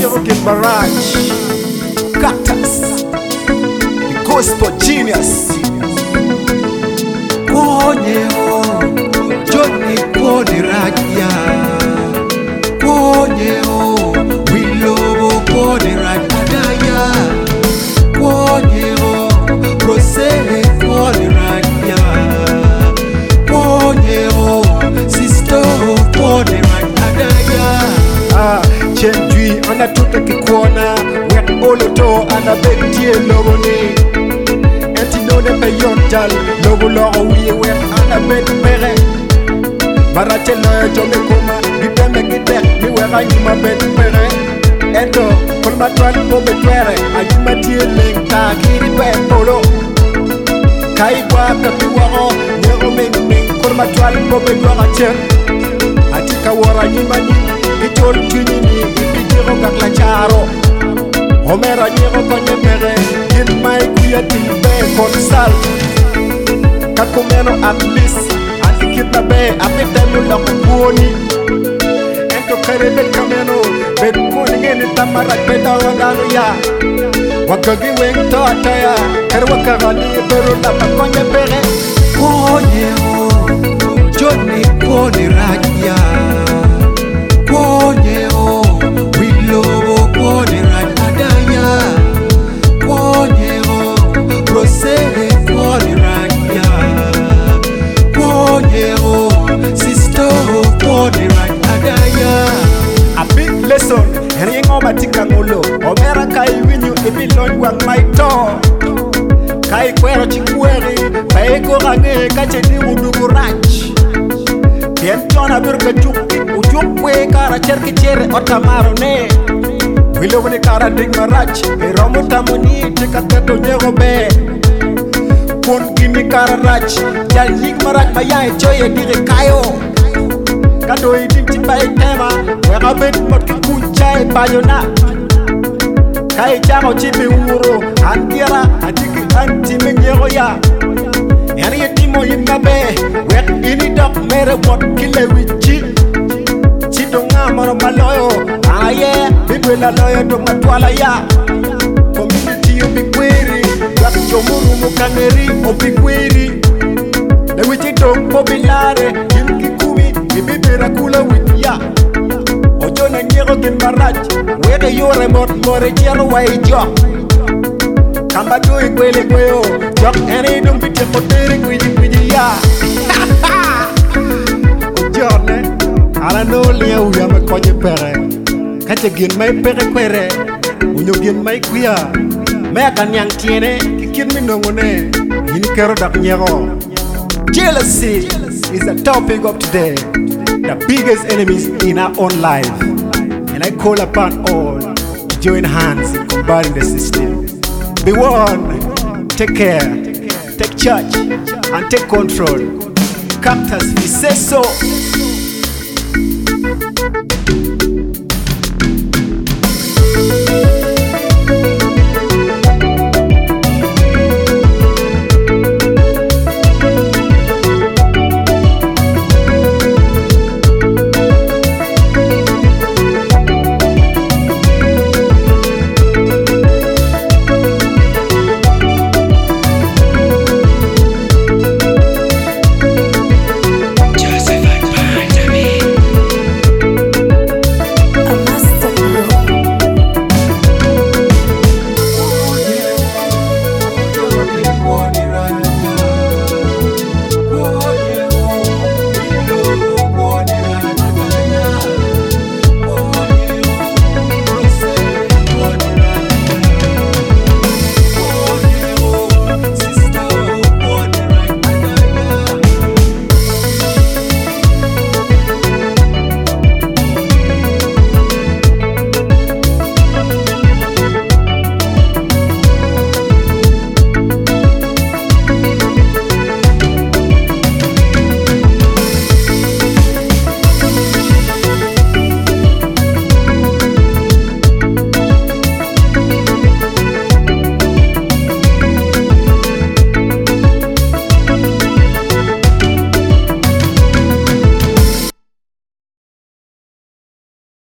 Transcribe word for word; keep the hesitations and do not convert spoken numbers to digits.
Nyogen Barrage, Cactus, the gospel genius. Konyeo, Johnny Kodiraja. Konyeo, Willow Kodiraja. Konyeo, Rosé Kodiraja. Konyeo, Sister Kodiraja. Ah, Chendui, on a tout qui corner, wet oloto, and a big deal logoni. Know the payontal, logo logo we went on a bed pere. Barachella, Jomekuma, the Pemekite, we were riding my bed pere. Ento, for my twelve over pere, I do my tear link, Taki, Polo. Kaibwa, Kapiwaro, Nero Ming, for my twelve over Dwaracher. I take a war, I do my knee, it told Trini, if you got la charo. Homera Nero Pere, in my creative. Consal Kakumeno at least and the kid na be apita mula kubuni ento karebe kameno bet kuni ngene tamara peda wadano ya wakagi weng to ataya karwa kagani beru na pakonye pere Konyeo Johnny Kodiraja. Konyeo Willow Kodiraja. Konyeo Rosé Kodiraja. Konyeo Sister Kodiraja. A big lesson ring over Tikangolo Omera kai winyu ebilon wang my door Kai kwero chikweri Paeko rane kacheni udugu ranch Pientona burka chuki Ujukwe kara cherki chere otamaro ne Wilo wani kara ding marach Iromu tamuni tika teto nyego be Kun kini kara rach Jal yik marach maya choye dire kayo Kado iding chipai tema Wega bet mot ki kunchai payona Kai chango chibi uro Antira atiki anti menyego ya Yani yetimo yingabe Wek ini dok mere mot kile wichi Chito nga maro maloyo Aye, bigwe la loyo dok matwala ya Community yo bikwiri Wak chomuru mukangeri o bikwiri Le wichi dok pobilare Yinki kumi Bibibira kula wikia Ojo na nyero gen baraj Wede yore mot more jero wa ijo Kamba doi kwele kweo Jok ene idung biche kotere kwiji kwiji ya Ojo ne Ala no liya uya me konye pere Kache gin mai pere kwere Unyo gin mai kuya Mea kanyang tiene Kikin minongone Yini kero dak nyero Jealousy is the topic of today. The biggest enemies in our own life. And I call upon all to join hands in combating the system. Be one, take care, take charge, and take control. Cactus, we say so.